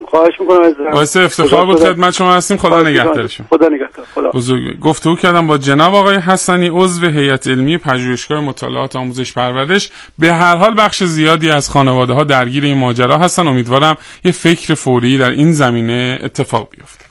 خواهش میکنم عزیزم. باعث افتخار بود خدمت شما هستیم. خدا نگهدارشون. خدا نگهدار. خدا. گفتگو کردم با جناب آقای حسنی، عضو هیئت علمی پژوهشگاه مطالعات آموزش پرورش. به هر حال بخش زیادی از خانواده‌ها درگیر این ماجرا هستن. امیدوارم یه فکر فوری در این زمینه اتفاق بیفته.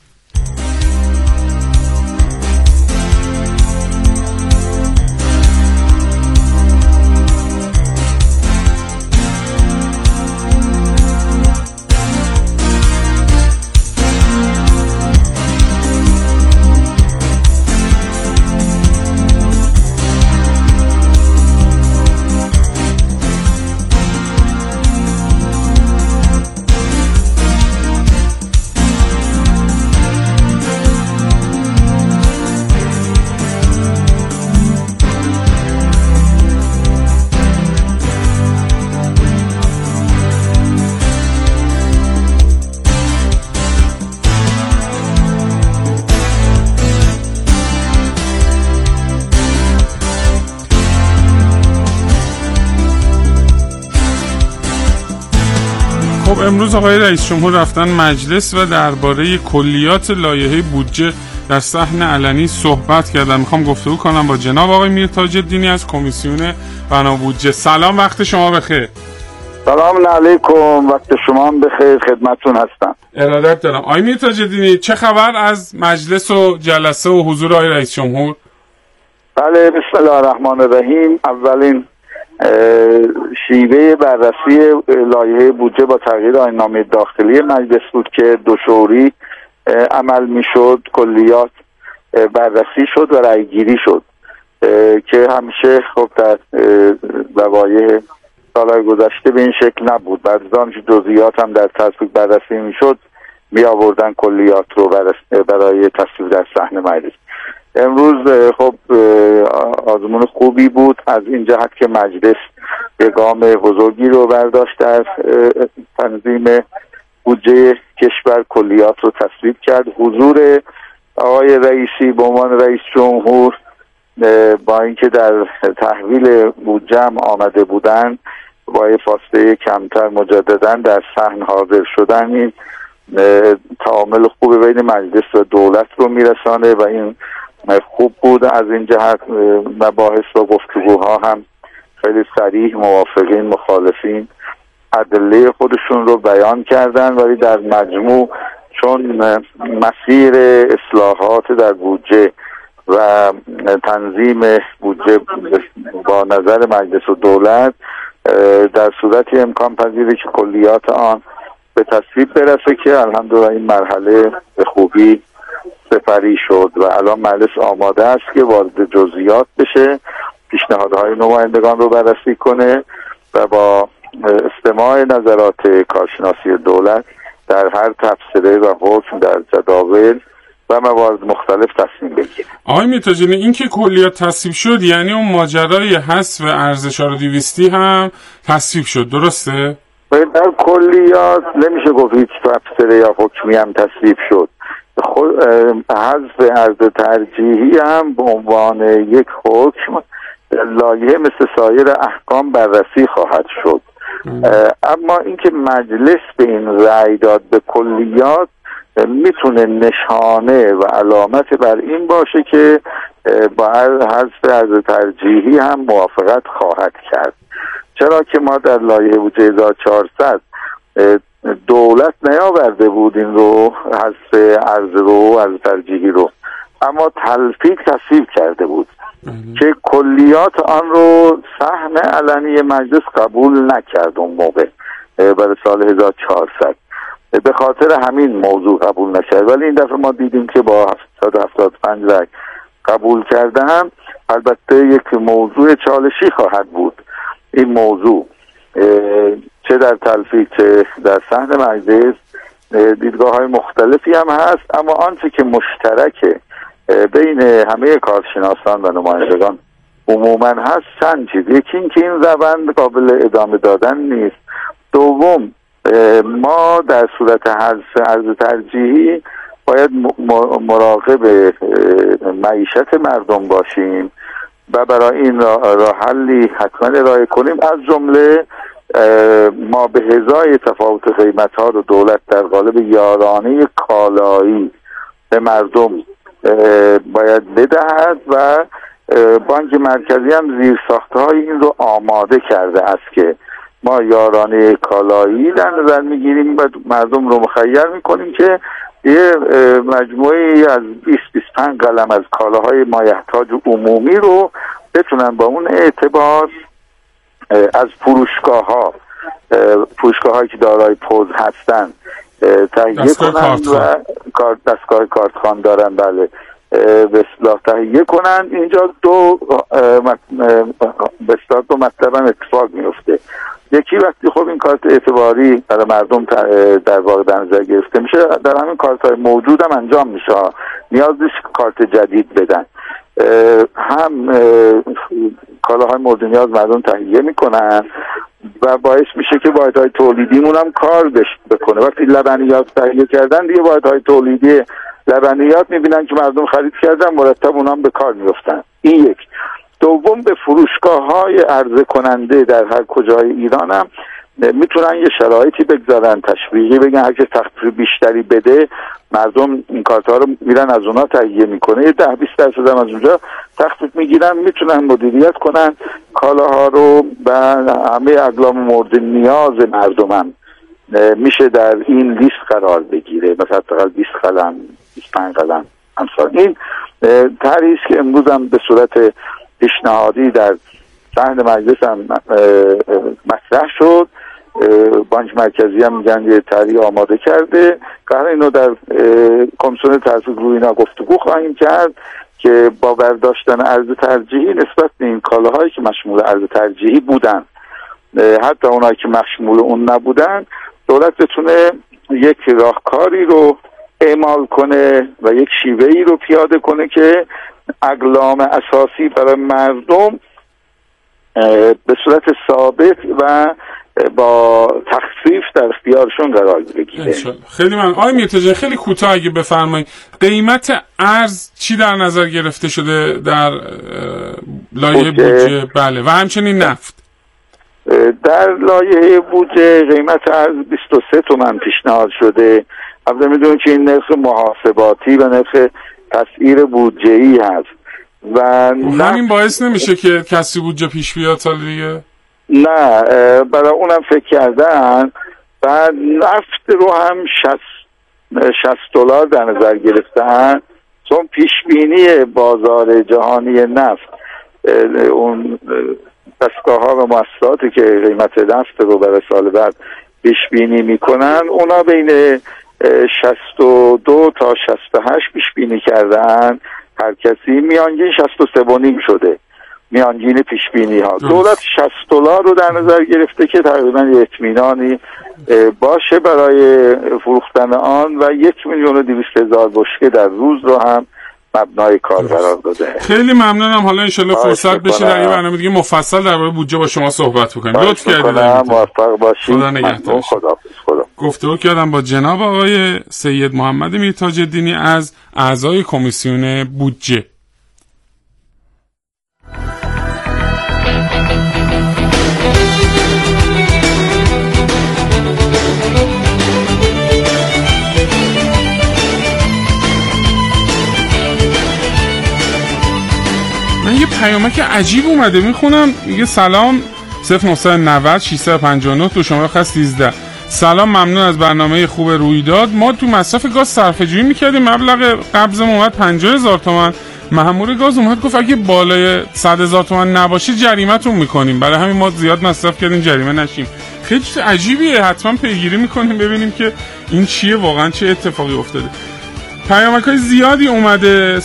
امروز آقای رئیس جمهور رفتن مجلس و درباره کلیات لایحه بودجه در صحن علنی صحبت کردن. میخوام گفتگو کنم با جناب آقای میرتاج الدینی از کمیسیون بنا بودجه. سلام، وقت شما بخیر. سلام علیکم، وقت شما بخیر، خدمتتون هستم. ارادت دارم. آقای میرتاج الدینی، چه خبر از مجلس و جلسه و حضور آقای رئیس جمهور؟ بله، بسم الله الرحمن الرحیم. اولین شیوه بررسی لایحه بودجه با تغییر آیین‌نامه داخلی مجلس بود که دو شوری عمل میشد، کلیات بررسی شد و رأی گیری شد که همیشه خب در وقایع سالهای گذشته به این شکل نبود. بعد از آنکه جزئیات هم در تصویب بررسی میشد می آوردن کلیات رو برای تصویب در صحن مجلس. امروز خب آزمون خوبی بود از این جهت که مجلس به گام بزرگی رو برداشت در تنظیم بودجه کشور، کلیات رو تصویب کرد. حضور آقای رئیسی به عنوان رئیس جمهور با اینکه در تحویل بودجه هم آمده بودن با فاصله کمتر مجددا در صحن حاضر شدن، این تعامل خوب بین مجلس و دولت رو میرسانه و این خوب بود. از این جهت مباحث و گفتگوها هم خیلی صریح موافقین مخالفین ادله خودشون رو بیان کردن، ولی در مجموع چون مسیر اصلاحات در بودجه و تنظیم بودجه با نظر مجلس و دولت در صورتی امکان پذیره که کلیات آن به تصویب برسه که الحمدلله این مرحله به خوبی سپری شد و الان مجلس آماده است که وارد جزئیات بشه، پیشنهادهای نمایندگان رو بررسی کنه و با استماع نظرات کارشناسی دولت در هر تفسیر و حکم در جداول و موارد مختلف تصمیم بگیره. آقای میرتاجی، این که کلیات تصویب شد یعنی اون ماجرای حذف ارز 4200 هم تصویب شد، درسته؟ در کلیات نمیشه گفت هیچ تفسیر یا حکمی هم تصویب شد. حذف ارز ترجیحی هم به عنوان یک حکم لایحه مثل سایر احکام بررسی خواهد شد. اما اینکه مجلس به این رأی داد به کلیات میتونه نشانه و علامت بر این باشه که با حذف ارز ترجیحی هم موافقت خواهد کرد. چرا که ما در لایحه بودجه 1400 دولت نیاورده بود این رو، حذف ارز رو، ارز ترجیحی رو، اما تلفیق تصویب کرده بود که کلیات آن رو صحن علنی مجلس قبول نکرد اون موقع برای سال 1400. به خاطر همین موضوع قبول نشد، ولی این دفعه ما دیدیم که با 775 رای قبول کردن. البته یک موضوع چالشی خواهد بود این موضوع، چه در تلفیق چه در صحن مجلس دیدگاه های مختلفی هم هست، اما آنچه که مشترک بین همه کارشناسان و نمایندگان عموما هست چند چیز. یکی این که این روند قابل ادامه دادن نیست. دوم، ما در صورت حذف ارز ترجیحی باید مراقب معیشت مردم باشیم و برای این راه حلی حتما ارائه کنیم، از جمله ما به ازای تفاوت قیمت ها رو دولت در قالب یارانه کالایی به مردم باید بدهد و بانک مرکزی هم زیرساخت‌های این رو آماده کرده است که ما یارانه کالایی در نظر میگیریم و مردم رو مخیر میکنیم که یه مجموعه از 20-25 قلم از کالاهای مایحتاج عمومی رو بتونن با اون اعتبار از فروشگاه هایی که دارای پوز هستن تهیه کنن و دستگاه کارتخوان دارن، بله، به اصطلاح تهیه کنن. اینجا دو مطلب هم اتفاق میفته. یکی وقتی خب این کارت اعتباری برای مردم در واقع در نظر گرفته میشه، در همین کارت های موجود هم انجام میشه، نیاز نیست کارت جدید بدن. هم کالاهای مورد نیاز مردم تهیه میکنن و باعث میشه که واحدهای تولیدیمون هم کار بکنه. وقتی لبنیات تهیه کردن دیگه واحدهای تولیدی لبنیات میبینن که مردم خرید کردن، مرتب اونام به کار میفتن. این یک. دوم، به فروشگاه‌های عرضه کننده در هر کجای ایران هم میتونن یه شرایطی بگذارن، تشویقی بگن هر که تخفیف بیشتری بده مردم این کارت‌ها رو میرن از اونها تهیه میکنه، 10-20% هم از اونجا تخفیف میگیرن، میتونن مدیریت کنن کالاها رو و همه اقلام مورد نیاز مردم هم میشه در این لیست قرار بگیره، مثلا حداقل 20 قلم 25 قلم امثال. این طرحی است که امروز هم به صورت پیشنهادی در صحن مجلس هم مطرح شد. بانک مرکزی هم میگن یه طرحی آماده کرده، قرار اینو در کمیسیون تصویب روی اینا گفتگو خواهیم کرد که با برداشتن ارز ترجیحی نسبت به این کالاهایی که مشمول ارز ترجیحی بودن، حتی اونایی که مشمول اون نبودن، دولت بتونه یک راهکاری رو اعمال کنه و یک شیوهی رو پیاده کنه که اقلام اساسی برای مردم به صورت ثابت و با تخفیف در اختیارشون قرار بگیره. خیلی ممنون. آقای میرتضایی، خیلی کوتاه اگه بفرمایید قیمت ارز چی در نظر گرفته شده در لایحه بودجه؟ بله، و همچنین نفت. در لایحه بودجه قیمت ارز 23 تومن پیشنهاد شده. البته میدونید که این نرخ محاسباتی و نرخ تسعیر بودجه‌ای هست و این باعث نمیشه که کسی بودجه پیش بیاد سال دیگه؟ نه، برای اونم فکر کردن و نفت رو هم $60 در نظر گرفتن، چون پیش بینی بازار جهانی نفت، اون دستگاه‌ها و مؤسساتی که قیمت نفت رو برای سال بعد پیش بینی میکنن، اونا بین 62 تا 68 پیش بینی کردن، هر کسی میانگین 63.5 شده میانگین پیش بینی ها. دولت $60 رو در نظر گرفته که تقریبا یه اطمینانی باشه برای فروختن آن و 1,200,000 بشکه در روز رو هم مبنای کار قرار داده. خیلی ممنونم. حالا انشالله فرصت بشه در یه برنامه دیگه مفصل درباره بودجه با شما صحبت بکنیم. لطف کردید. موفق باشید. خدا نگهدار. خدا. گفتگو کردم با جناب آقای سید محمد میرتاج الدینی از اعضای کمیسیون بودجه. من یه پیامک عجیب اومده میخونم، میگه سلام 0990 659 دو شماره خط 13. سلام، ممنون از برنامه خوب رویداد. ما تو مصرف گاز صرفه‌جویی میکردیم، مبلغ قبضمون اومد 50,000 تومان. مأمور گاز اومد گفت اگه بالای 100,000 تومان نباشه جریمه‌تون میکنیم، برای همین ما زیاد مصرف کردیم جریمه نشیم. خیلی چیز عجیبیه، حتما پیگیری میکنیم ببینیم که این چیه، واقعا چه اتفاقی افتاده. پیامک‌های زیادی اومده.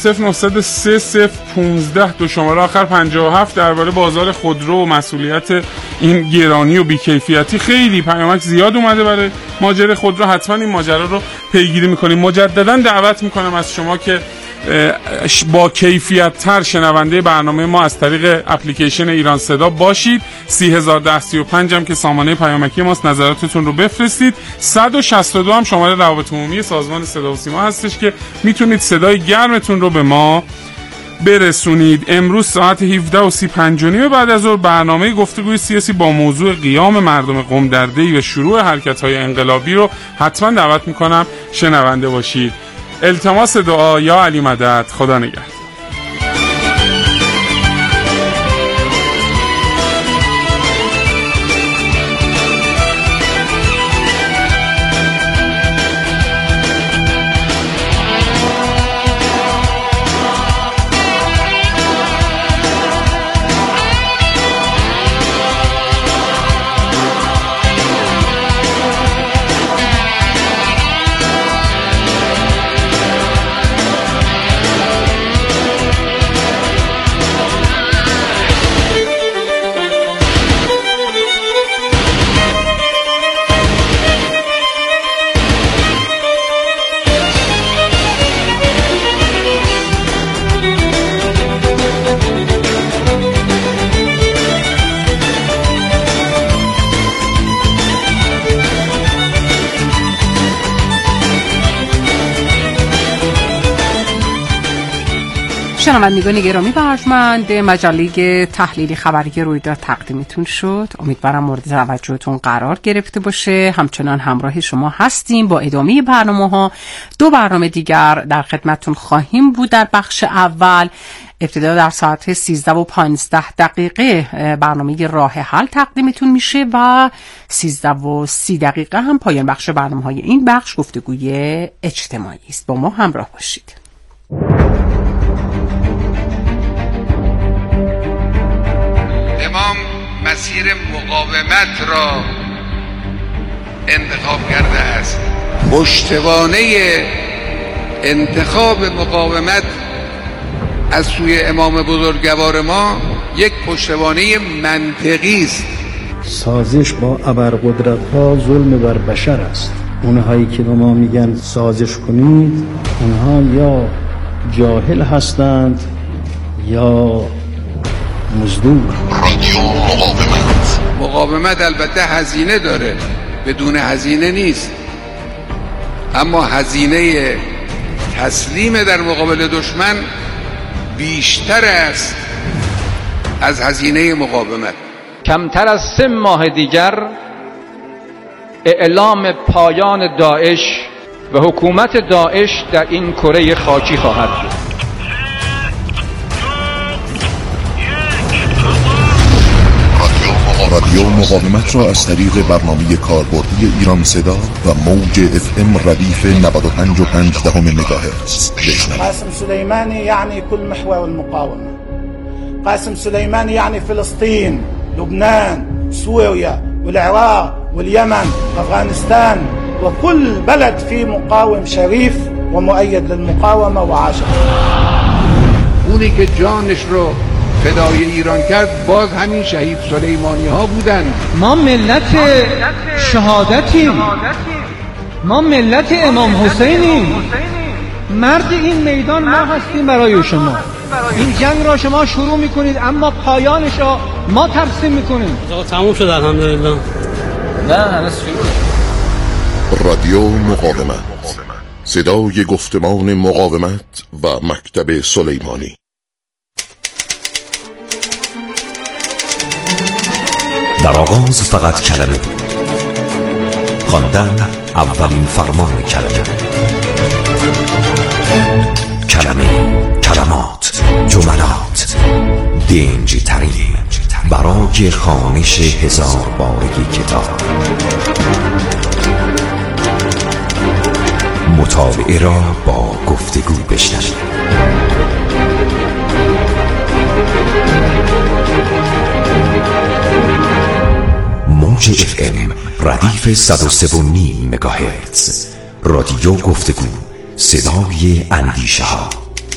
0903 دو شماره آخر 57 درباره بازار خودرو و مسئولیت این گرانی و بیکیفیتی. خیلی پیامک زیاد اومده برای ماجرای خودرو، حتما این ماجرا رو پیگیری میکنیم. مجددا دعوت میکنم از شما که با کیفیت تر شنونده برنامه ما از طریق اپلیکیشن ایران صدا باشید. 301035 هم که سامانه پیامکی ماست، نظراتتون رو بفرستید. 162 هم شماره روابط عمومی سازمان صدا و سیما هستش که میتونید صدای گرمتون رو به ما برسونید. امروز ساعت 17:35 بعد از ظهر برنامه گفتگوی سیاسی با موضوع قیام مردم قم در دی و شروع حرکت‌های انقلابی رو حتما دعوت میکنم شنونده باشید. التماس دعا. یا علی مدد. خدا نگهدار. شنوندگان گرامی و ارجمند، مجله تحلیلی خبری رویداد تقدیمتون شد. امیدوارم مورد توجهتون قرار گرفته باشه. همچنان همراه شما هستیم با ادامه برنامه‌ها. 2 برنامه دیگر در خدمتتون خواهیم بود. در بخش اول ابتدا در ساعت 13:15 برنامه راه حل تقدیمتون میشه و 13:30 هم پایان بخش برنامه‌های این بخش گفتگوی اجتماعی است. با ما همراه باشید. امام مسیر مقاومت را انتخاب کرده است. پشتوانه انتخاب مقاومت از سوی امام بزرگوار ما یک پشتوانه منطقی است. سازش با ابرقدرت‌ها ظلم بر بشر است. اونهایی که به ما میگن سازش کنید، اونها یا جاهل هستند یا مزدور. رادیو مقاومت البته هزینه داره، بدون هزینه نیست، اما هزینه تسلیم در مقابل دشمن بیشتر است از هزینه مقاومت. کمتر از 3 ماه دیگر اعلام پایان داعش و حکومت داعش در این کره خاکی خواهد بود. رادیو مقاومت را از طریق برنامه کاربردی ایران صدا و موج FM ردیف 95.5 مگاهرتز بشنوید. قاسم سلیمانی یعنی کل محور المقاومه. قاسم سلیمانی یعنی فلسطین، لبنان، سوريا والعراق واليمن وأفغانستان وكل بلد فيه مقاوم شريف ومؤيد للمقاومة وعاشق. اونی که جانش رو فدای ایران کرد باز همین شهید سلیمانی ها بودن. ما ملت شهادتیم، ما ملت امام حسینیم. مرد این میدان ما هستیم برای شما. این جنگ را شما شروع میکنید اما پایانش را ما ترسیم میکنیم. تموم شد الحمدلله. نه هنوز شروع. رادیو مقاومت، صدای گفتمان مقاومت و مکتب سلیمانی. در آغاز فقط کلمه بود، خواندن اولین فرمان کلمه، کلمات، جملات، دنجی ترین برای خوانش 1000 بارگی کتاب. مطالعه را با گفتگو بشنوید. موج FM ردیف 103.5 مگاهرتز. رادیو گفتگو، صدای اندیشه ها.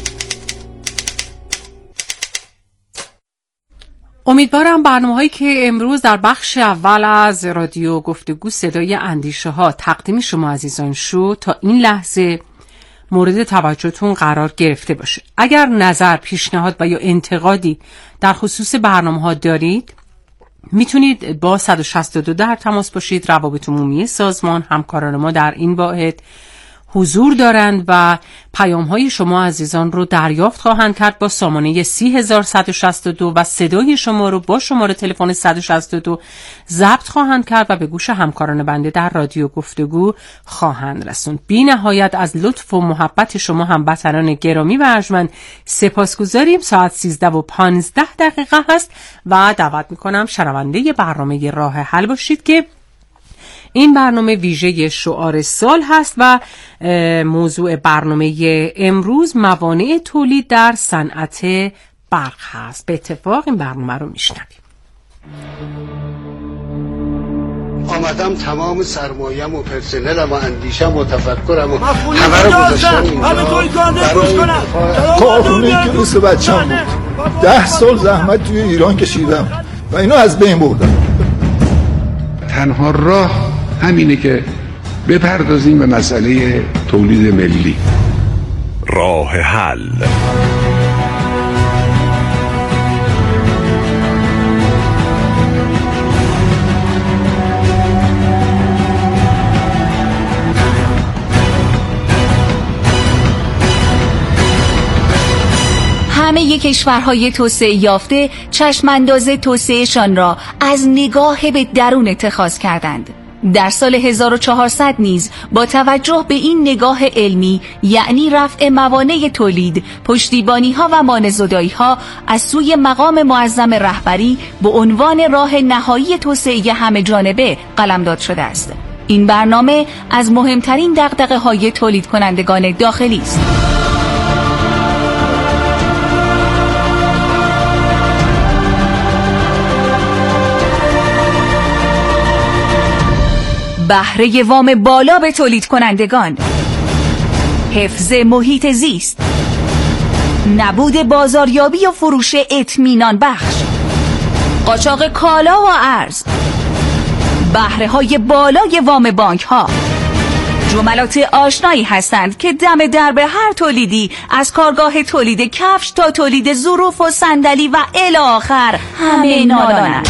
امیدوارم برنامه‌هایی که امروز در بخش اول از رادیو گفتگو صدای اندیشه ها تقدیم شما عزیزان شد تا این لحظه مورد توجهتون قرار گرفته باشه. اگر نظر، پیشنهاد و یا انتقادی در خصوص برنامه‌ها دارید میتونید با 162 در تماس باشید. روابط عمومی سازمان همکاران ما در این واحد حضور دارند و پیام‌های شما عزیزان رو دریافت خواهند کرد با سامانه 30162 و صدای شما رو با شماره تلفن 162 ضبط خواهند کرد و به گوش همکاران بنده در رادیو گفتگو خواهند رسوند. بی نهایت از لطف و محبت شما هموطنان گرامی و ارجمند سپاسگزاریم. ساعت 13:15 هست و دعوت میکنم شنونده برنامه راه حل باشید که این برنامه ویژه شعار سال هست و موضوع برنامه امروز موانع تولید در صنعت برق هست. به اتفاق این برنامه رو میشنویم. آمدم تمام سرمایه‌ام و پرسنلم و اندیشم و تفکرم و همه رو گذاشتم اینجا. کارخونه‌ای که مثل بچه‌م بود 10 سال زحمت توی ایران کشیدم و اینو از بین بردم. تنها راه همینه که بپردازیم به مسئله تولید ملی. راه حل. همه کشورهای توسعه یافته چشمانداز توسعهشان را از نگاه به درون اتخاذ کردند. در سال 1400 نیز با توجه به این نگاه علمی، یعنی رفع موانع تولید، پشتیبانی‌ها و مانع‌زدایی‌ها از سوی مقام معظم رهبری به عنوان راه نهایی توسعه همه جانبه قلمداد شده است. این برنامه از مهمترین دغدغه‌های تولید کنندگان داخلی است. بهره وام بالا به تولید کنندگان، حفظ محیط زیست، نبود بازاریابی و فروش اطمینان بخش، قاچاق کالا و ارز، بهره های بالای وام بانک ها جملات آشنایی هستند که دم در به هر تولیدی از کارگاه تولید کفش تا تولید ظروف و صندلی و الی آخر همه نالانند.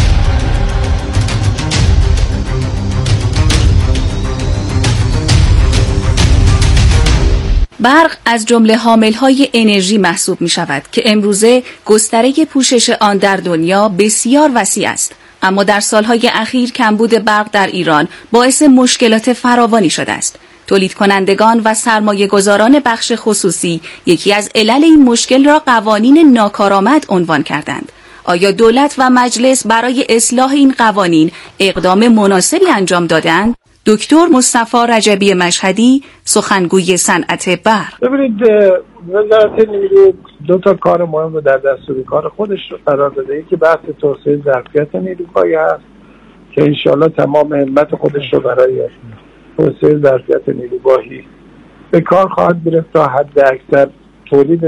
برق از جمله حامل‌های انرژی محسوب می‌شود که امروزه گستره پوشش آن در دنیا بسیار وسیع است. اما در سالهای اخیر کمبود برق در ایران باعث مشکلات فراوانی شده است. تولید کنندگان و سرمایه‌گذاران بخش خصوصی یکی از علل این مشکل را قوانین ناکارآمد عنوان کردند. آیا دولت و مجلس برای اصلاح این قوانین اقدام مناسبی انجام دادند؟ دکتر مصطفی رجبی مشهدی، سخنگوی صنعت برق: ببینید، وزارت نیرو 2 تا کار مهم رو در دستور کار خودش رو قرار داده. یکی بحث توسعه ظرفیت نیروگاهی هست که انشالله تمام همت خودش رو برای توسعه ظرفیت نیروگاهی به کار خواهد گرفت تا حد اکثر تولید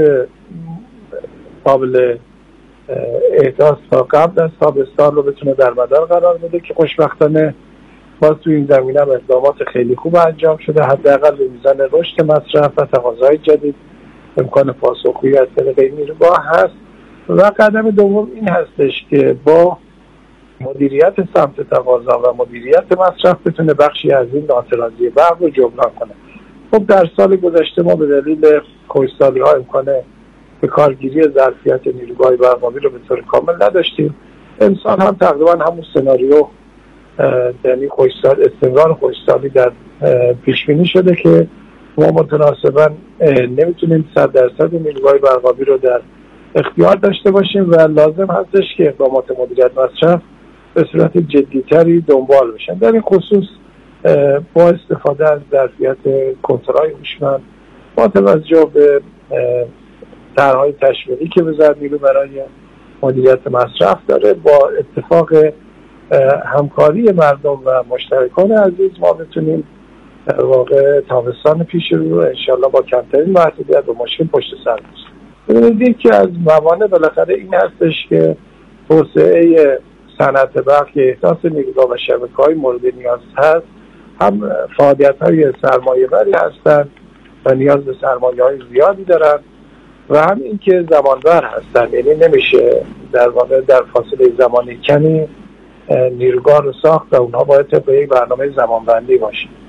قابل احداث تا قبل از تابستان رو بتونه در مدار قرار بده که خوشبختانه باز تو این زمینه هم اقدامات خیلی خوب انجام شده. حداقل به میزان رشد مصرف و تقاضای جدید امکان پاسخگویی از طریق نیروگاه هست. و قدم دوم این هستش که با مدیریت سمت تقاضا و مدیریت مصرف بتونه بخشی از این ناترازی برق رو جبران کنه. خب در سال گذشته ما به دلیل خشکسالی‌ها امکان به کارگیری ظرفیت نیروگاه برقابی رو به طور کامل نداشتیم. امسال هم تقریبا همون سناریو، یعنی استمرار خشکسالی در پیش بینی شده که ما متناسباً نمیتونیم 100% نیروگاه برقابی رو در اختیار داشته باشیم و لازم هستش که اقدامات مدیریت مصرف به صورت جدیتری دنبال بشن. در این خصوص با استفاده از ظرفیت کنترل هوشمند، با توجه به طرح‌های تشویقی که وزارت نیرو برای مدیریت مصرف داره، با اتفاق همکاری مردم و مشترکان عزیز ما بتونیم در واقع تابستان پیش رو انشالله با کمترین محدودیت و مشکل پشت سر بزنیم. ببینید که از موانع بالاخره این هستش که توسعه صنعت برق که احداث نیروگاه و شبکه‌های مورد نیاز هست، هم فعالیت‌های سرمایه‌بری هستند و نیاز به سرمایه‌های زیادی دارن و هم این که زمانبر هستن، یعنی نمیشه در واقع در فاصله زمانی کمی نیروگاه رو ساخت و اونها باید طبق یک برنامه زمانبندی باشه.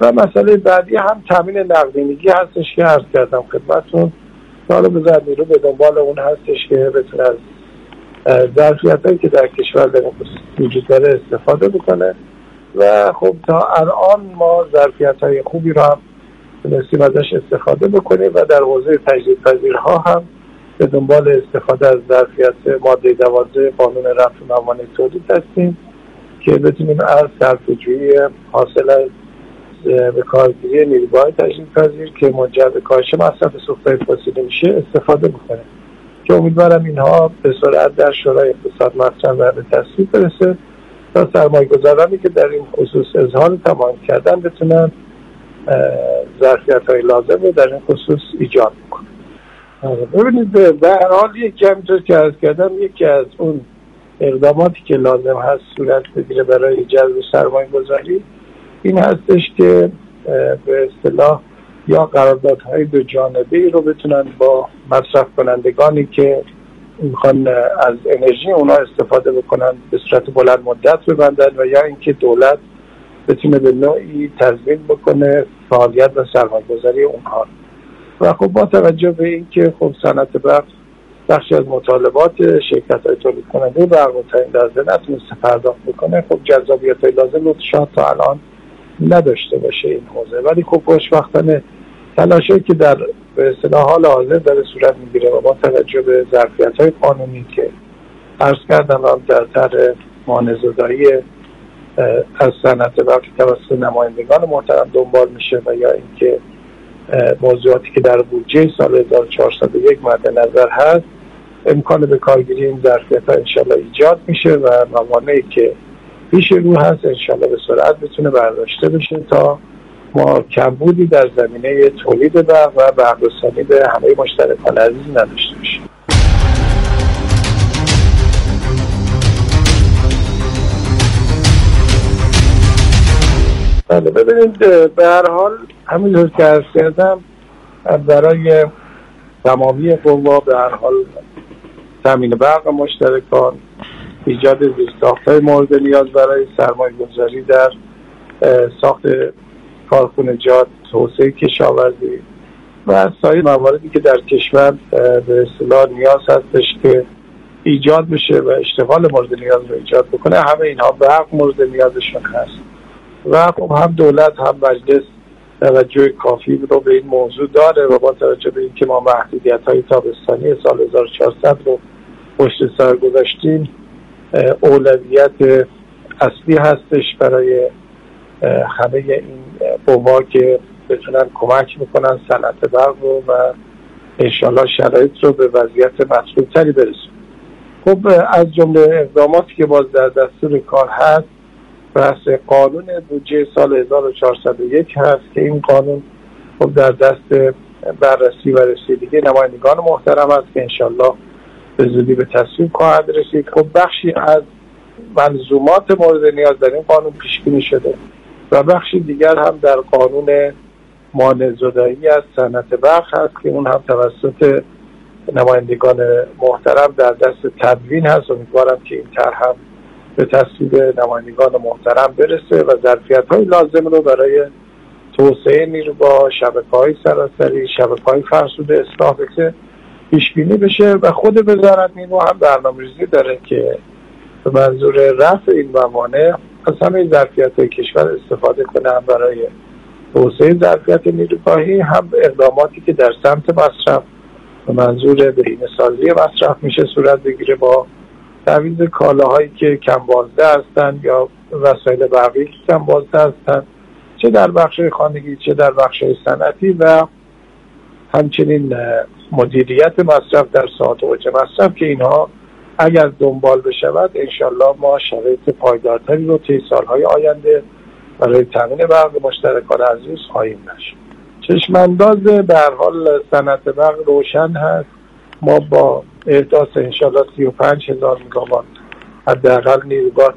و مسئله بعدی هم تامین نقدینگی هستش که عرض کردم خدمتتون. طالب وزارت نیرو به دنبال اون هستش که بتونه از ظرفیتایی که در کشور در وجود داره استفاده بکنه و خب تا الان ما ظرفیت‌های خوبی رو هم تونستیم ازش استفاده بکنیم و در حوزه تجدیدپذیرها هم به دنبال استفاده از ظرفیت ماده 12 قانون رفع موانع تولید هستیم که بتونیم از صرفه‌جویی حاصل از به کارگیری نیروهای تجدیدپذیر که منجر به کاهش مصرف سوختهای فسیلی میشه استفاده بکنه که امیدوارم اینها به سرعت در شورای اقتصاد مطرح و به تصویب برسه تا سرمایه‌گذارانی که در این خصوص اظهار تمایل کردن بتونن ظرفیت‌های لازم رو در این خصوص ایجاد بکنن. ببینید به هر حال یکی همینطور که عرض کردم یکی از اون اقداماتی که لازم هست صورت بگیره برای جذب سرمایه‌گذاری این هستش که به اصطلاح یا قراردادهای دو جانبه‌ای رو بتونن با مصرف کنندگانی که میخوان از انرژی اونا استفاده بکنن به صورت بلند مدت ببندن و یا اینکه دولت بتونه به نوعی تضمین بکنه فعالیت و سرمایه‌گذاری اونها. و خب با توجه به اینکه خب صنعت برق بخشی از مطالبات شرکت‌های تولید کننده برق رو تعیین درآمد نتونسته پرداخت بکنه، خب جذابیت‌های لازم رو شاید تا الان نداشته باشه این حوزه، ولی خب خوشبختانه تلاشی که در به اصطلاح حال حاضر داره صورت میگیره و با توجه به ظرفیت‌های قانونی که عرض کردم در طرح مانع‌زدایی از صنعت برق توسط نمایندگان محترم دنبال میشه و یا اینکه موضوعاتی که در بودجه سال 1401 مد نظر هست امکان به کارگیری این ظرفیت‌ها انشالله ایجاد میشه و موانعی که پیش رو هست انشالله به سرعت بتونه برداشته بشه تا ما کمبودی در زمینه تولید برق و برق‌رسانی به همه مشترکان عزیز نداشته باشیم. بله ببینید به هر حال همینطور که عرض کردم برای تمامی قوا به هر حال تامین برق مشترکان، ایجاد زیرساخت‌های مورد نیاز برای سرمایه‌گذاری در ساخت کارخانجات، توسعه کشاورزی و سایر مواردی که در کشور به اصطلاح نیاز هستش که ایجاد بشه و اشتغال مورد نیاز رو ایجاد بکنه، همه اینها برق مورد نیازشون هست و خب هم دولت هم مجلس توجه کافی رو به این موضوع داره و با توجه به اینکه ما محدودیت‌های تابستانی سال 1400 رو پشت سر گذاشتیم اولویت اصلی هستش برای همه این قوا که بتونن کمک میکنن صنعت برق رو و انشالله شرایط رو به وضعیت مطلوب تری برسون. خب از جمله اقداماتی که باز در دستور کار هست بحث قانون بودجه سال 1401 هست که این قانون خب در دست بررسی و رسیدگی نمایندگان محترم است که انشالله به زودی به تصویب خواهد رسید. خب بخشی از منظومات مورد نیاز در این قانون پیش بینی شده و بخشی دیگر هم در قانون مانع‌زدایی از صنعت برق هست که اون هم توسط نمایندگان محترم در دست تدوین هست. امیدوارم که این طرح هم به تصویب نمایندگان محترم برسه و ظرفیت‌های لازم رو برای توسعه نیروگاه، شبکه‌های سراسری، شبکه‌های فرسوده اصلاح بشه پیش بینی بشه و خود وزارت نیرو هم برنامه‌ریزی داره که به منظور رفع این موانع از همه ظرفیت‌های کشور استفاده کنه، هم برای توسعه ظرفیت نیروگاهی هم اقداماتی که در سمت مصرف به منظور بهینه‌سازی مصرف میشه صورت بگیره با تعویض کالاهایی که کم بازده هستند یا وسایل برقی که کم بازده هستند، چه در بخش خانگی چه در بخش صنعتی و همچنین مدیریت مصرف در ساعات اوج مصرف که اینها اگر دنبال بشود انشالله ما شرایط پایدارتری رو طی سالهای آینده برای تامین برق مشترکان عزیز خواهیم داشت. چشمانداز به هر حال صنعت برق روشن هست. ما با احداث انشالله 35,000 مگاوات حداقل نیروگاه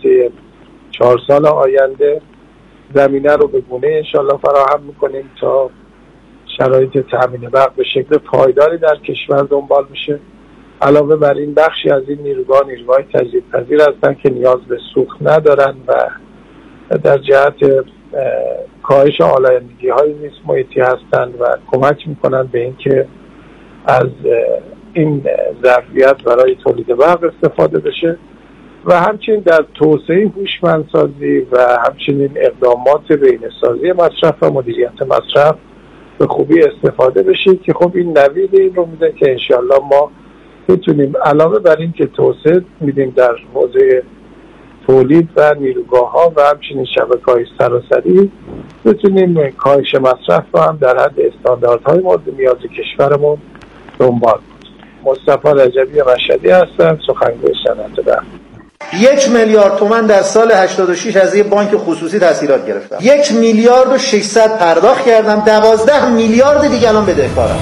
4 سال آینده زمینه رو به گونه انشالله فراهم میکنیم تا شرایط تامین برق به شکل پایداری در کشور دنبال بشه. علاوه بر این بخشی از این نیروگاه تجدیدپذیر هستند که نیاز به سوخت ندارن و در جهت کاهش آلایندگی های زیست محیطی هستند و کمک میکنند به اینکه از این ظرفیت برای تولید برق استفاده بشه و همچنین در توسعه هوشمندسازی و همچنین اقدامات بهینه‌سازی مصرف و مدیریت مصرف به خوبی استفاده بشه که خب این نوید این رو میده که انشالله ما بتونیم علاوه بر این که توسعه میدیم در حوزه تولید و نیروگاه ها و همچنین شبکه‌های سراسری، بتونیم کاهش مصرف رو هم در حد استانداردهای مورد نیاز کشورمون دنبال کنیم. مصطفی رجبی مشهدی هستم، سخنگوی صنعت برق. 1 میلیارد تومان در سال 86 از یک بانک خصوصی تسهیلات گرفتم. 1 میلیارد و 600 پرداخت کردم. 12 میلیارد دیگه الان بدهکارم.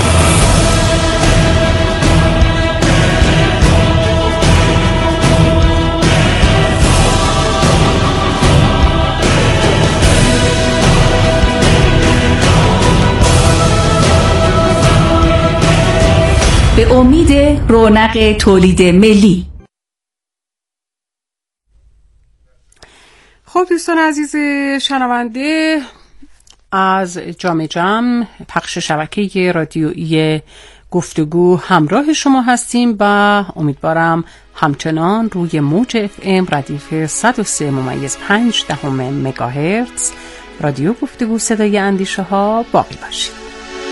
به امید رونق تولید ملی. خب دوستان عزیز شنونده، از جام جم پخش شبکه رادیویی گفتگو همراه شما هستیم و امیدوارم همچنان روی موج FM ردیف 103.5 مگاهرتز رادیو گفتگو صدای اندیشه ها باقی باشید.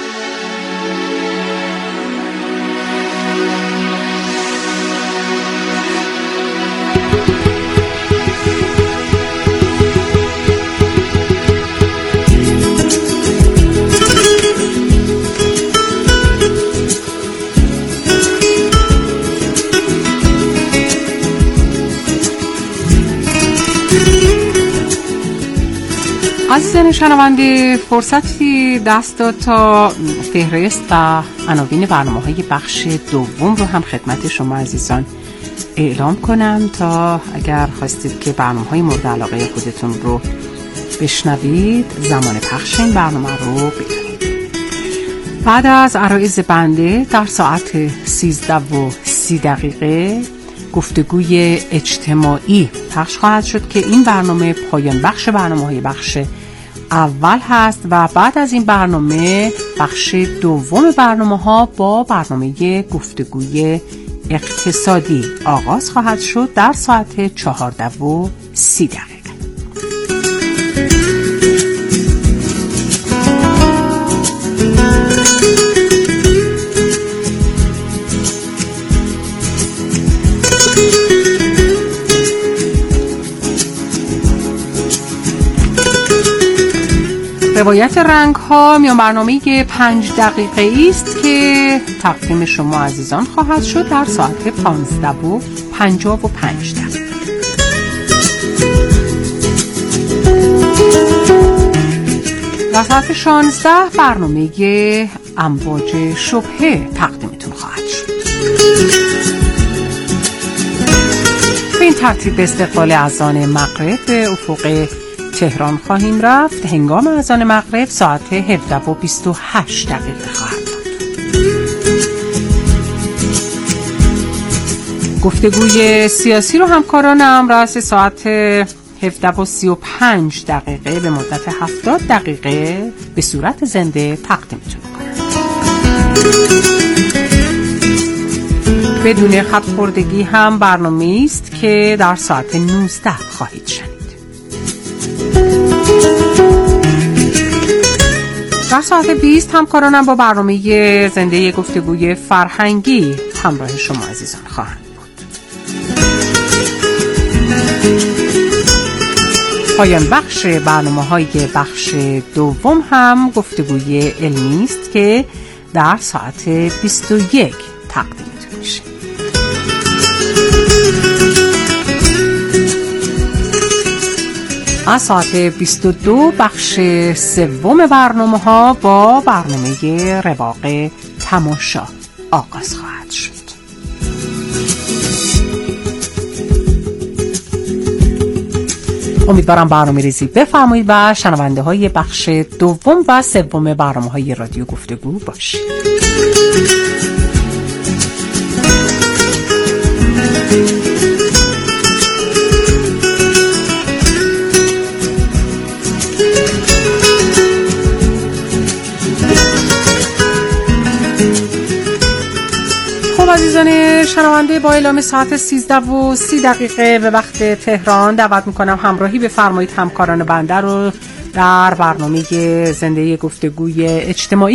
عزیزان شنونده، فرصتی دست داد تا فهرست و عناوین برنامه‌های بخش دوم رو هم خدمت شما عزیزان اعلام کنم تا اگر خواستید که برنامه‌های مورد علاقه خودتون رو بشنوید زمان پخش این برنامه رو بدونید. بعد از عرایض بنده در ساعت 13:30 گفتگوی اجتماعی پخش خواهد شد که این برنامه پایان بخش برنامه‌های بخش اول هست و بعد از این برنامه بخش دوم برنامه‌ها با برنامه گفتگوی اقتصادی آغاز خواهد شد در ساعت 14:30. روایت رنگ ها میان برنامه 5 دقیقه است که تقدیم شما عزیزان خواهد شد در ساعت 15:55. در ساعت 16 برنامه امواج شبهه تقدیمتون خواهد شد. به این ترتیب به استقبال اذان مغرب به افق تهران خواهیم رفت. هنگام اذان مغرب ساعت 17:28 خواهد بود. گفتگوی سیاسی رو همکارانم رأس ساعت 17:35 به مدت 70 دقیقه به صورت زنده تقدیمتون کنم. بدون خط خوردگی هم برنامه‌ای است که در ساعت 19 خواهید شنید. در ساعت 20 همکارانم با برنامه زنده گفتگوی فرهنگی همراه شما عزیزان خواهند بود. پایان بخش برنامه‌های بخش دوم هم گفتگوی علمی است که در ساعت 21 تقدیمتون میشه. از ساعت 22 بخش سوم برنامه‌ها با برنامه رواق تماشا آغاز خواهد شد. امیدوارم برنامه ریزی بفرمایید و شنونده های بخش دوم و سوم برنامه های رادیو گفتگو باشید. خب عزیزان شنونده، با اعلام ساعت 13:30 به وقت تهران دعوت میکنم همراهی بفرمایید همکاران بنده رو در برنامه زنده گفتگوی اجتماعی